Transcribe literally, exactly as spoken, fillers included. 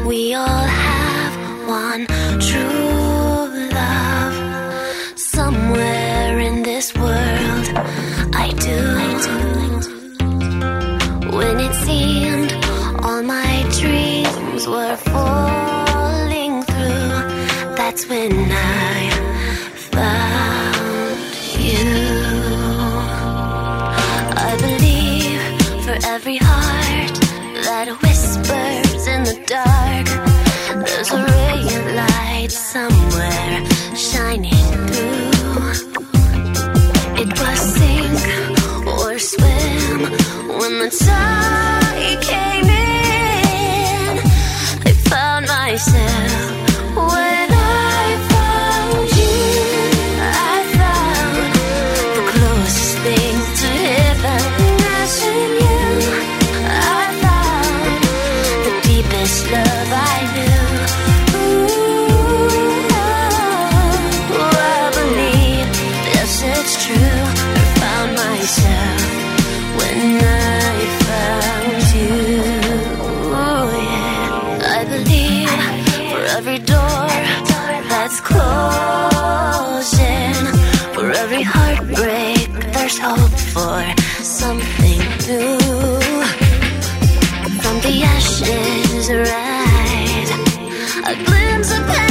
We all have one true love somewhere in this world. I do. When it seemed all my dreams were falling through, that's when I found you. I believe for every heart that whispers in the dark, there's a ray of light somewhere shining through. It was sink or swim when the tide came in. I found myself when I found you. I found the closest thing to heaven, missing you. I found the deepest love I knew. Ooh, oh, I believe, yes, it's true. I found myself when I found you. Ooh, yeah. I believe for every door that's closing, for every heartbreak, there's hope for something new. From the ashes, rise a glimpse of heaven.